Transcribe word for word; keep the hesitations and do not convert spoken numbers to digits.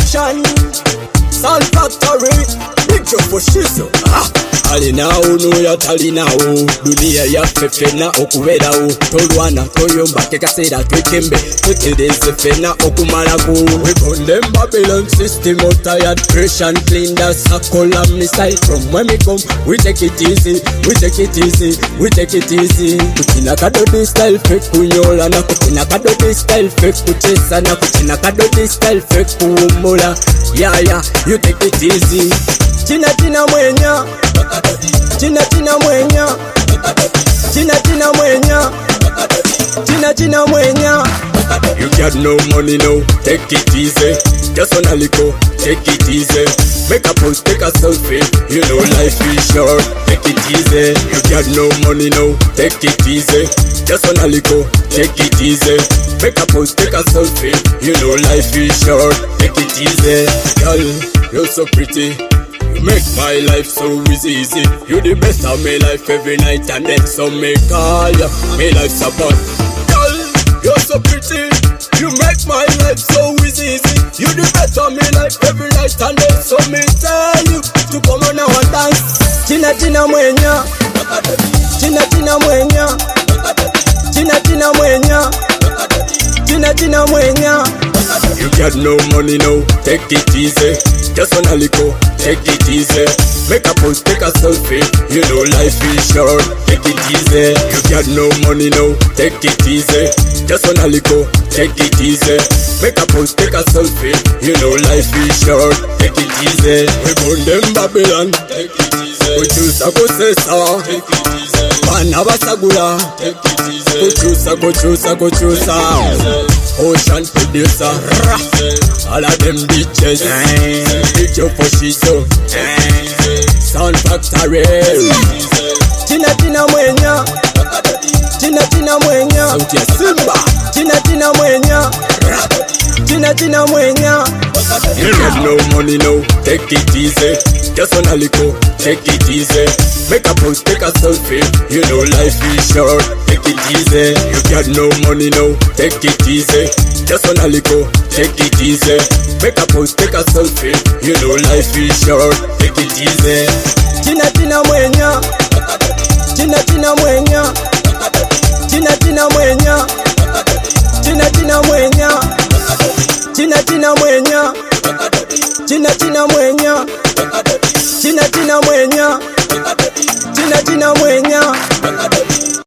Nation, Sound Factory, big job for Shizo. Ah, alinao nuya talinao, dunia ya fefena okuvedao, tolwana toyomba kekasera twekembe, tutereze fena okumalako. We burn them Babylon system out tired, fresh and clean, that's a column missile. From when we come, we take it easy, we take it easy, we take it easy. Kuchina kadodi style fake kunyola na kuchina kadodi style fake kuchesa na kuchina kadodi style fake kuumola. Yeah yeah, you take it easy. China china mwenya, China china mwenya, China china mwenya, China china mwenya. You got no money now, take it easy. Just on a little, take it easy. Make a post, take a selfie. You know life is short, take it easy. You got no money now, take it easy. Just on a little, take it easy. Make a post, take a selfie. You know life is short, take it easy. Girl, you're so pretty. You make my life so easy, easy. You the best of my life every night and then so me call ya. My life support. Girl, you're so pretty. You make my life so easy, easy. You the best of my life every night and then so me tell you to come on and dance. China china mwenya, China china mwenya, China china mwenya, China china mwenya. You got no money now, take it easy. Just on a little, take it easy. Make a post, take a selfie. You know life is short, take it easy. You got no money now, take it easy. Just on a little, take it easy. Make a post, take a selfie. You know life is short, take it easy. We burn them Babylon, take it easy. We choose a go say so, take it easy. Man abasagula, take it easy. Go choose a go choose a go choose a Ocean producer, all of them bitches. Big job for Shizo, Sound Factory. China china mwenya, China china mwenya, sauti ya Simba. China china mwenya, China china mwenya. You got no money now, take it easy. Just on a little, take it easy. Make a post, take a selfie. You know life is short, take it easy. You got no money now, take it easy. Just on a little, take it easy. Make a post, take a selfie. You know life is short, take it easy. China china mwenya, China china mwenya,